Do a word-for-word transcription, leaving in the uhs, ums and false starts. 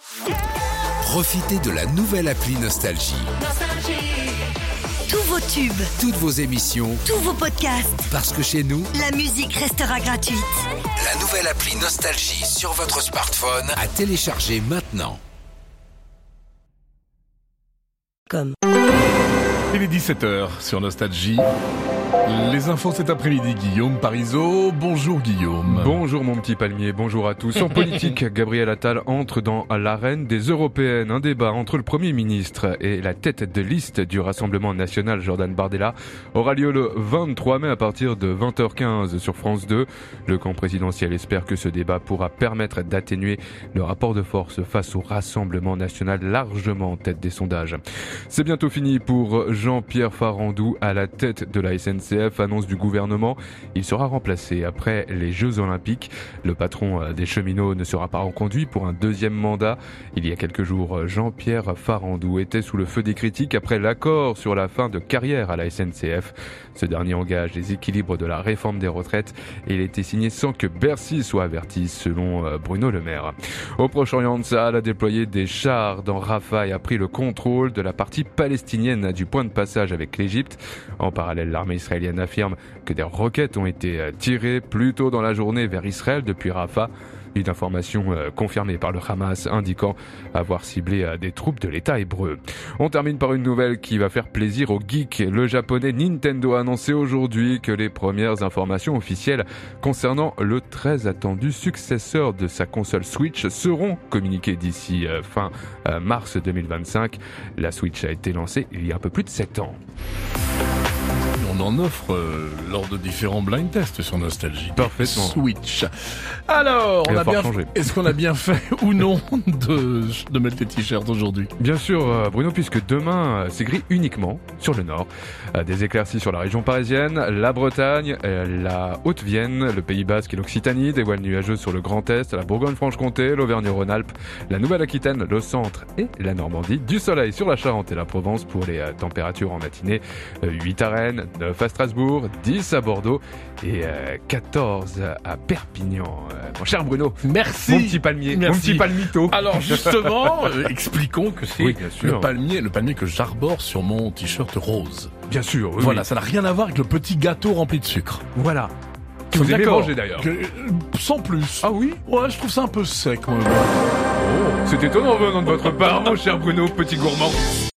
Profitez de la nouvelle appli Nostalgie. Tous vos tubes, Toutes vos émissions, tous vos podcasts, parce que chez nous, la musique restera gratuite. la nouvelle appli Nostalgie sur votre smartphone à télécharger maintenant. Comme. Il est dix-sept heures sur Nostalgie. Les infos cet après-midi, Guillaume Parisot. Bonjour Guillaume. Bonjour mon petit palmier, bonjour à tous. En politique, Gabriel Attal entre dans l'arène des européennes. Un débat entre le Premier ministre et la tête de liste du Rassemblement national, Jordan Bardella, aura lieu le vingt-trois mai à partir de vingt heures quinze sur France deux. Le camp présidentiel espère que ce débat pourra permettre d'atténuer le rapport de force face au Rassemblement national, largement en tête des sondages. C'est bientôt fini pour Jean-Pierre Farandou à la tête de la S N C F, annonce du gouvernement. Il sera remplacé après les Jeux Olympiques. Le patron des cheminots ne sera pas reconduit pour un deuxième mandat. Il y a quelques jours, Jean-Pierre Farandou était sous le feu des critiques après l'accord sur la fin de carrière à la S N C F. Ce dernier engage les équilibres de la réforme des retraites et il a été signé sans que Bercy soit averti, selon Bruno Le Maire. Au Proche-Orient, Tsahal a déployé des chars dans Rafah et a pris le contrôle de la partie palestinienne du point de passage avec l'Égypte. En parallèle, l'armée israélienne affirme que des roquettes ont été tirées plus tôt dans la journée vers Israël depuis Rafah. Une information confirmée par le Hamas indiquant avoir ciblé des troupes de l'État hébreu. On termine par une nouvelle qui va faire plaisir aux geeks. Le japonais Nintendo a annoncé aujourd'hui que les premières informations officielles concernant le très attendu successeur de sa console Switch seront communiquées d'ici fin mars deux mille vingt-cinq. La Switch a été lancée il y a un peu plus de sept ans. On en offre euh, lors de différents blind tests sur Nostalgie. Parfaitement. Switch. Alors, on Il va a falloir bien changer. est-ce qu'on a bien fait ou non de, de mettre les t-shirts aujourd'hui? Bien sûr, euh, Bruno, puisque demain, euh, c'est gris uniquement sur le nord. Euh, des éclaircies sur la région parisienne, la Bretagne, euh, la Haute-Vienne, le Pays Basque et l'Occitanie, des voiles nuageuses sur le Grand Est, la Bourgogne-Franche-Comté, l'Auvergne-Rhône-Alpes, la Nouvelle-Aquitaine, le centre et la Normandie. Du soleil sur la Charente et la Provence pour les euh, températures en matinée. Euh, huit à Rennes, neuf à Strasbourg, dix à Bordeaux et euh, quatorze à Perpignan. Euh, mon cher Bruno, Merci. mon petit palmier, Merci. mon petit palmito. Alors justement, euh, expliquons que c'est Oui, bien sûr. le palmier, le palmier que j'arbore sur mon t-shirt rose. Bien sûr, oui, Voilà, oui. ça n'a rien à voir avec le petit gâteau rempli de sucre. Voilà. Que vous aimez D'accord. manger d'ailleurs. Que- euh, sans plus. Ah oui? Ouais, je trouve ça un peu sec, moi. Oh, c'est étonnant venant de votre part, mon cher Bruno, petit gourmand.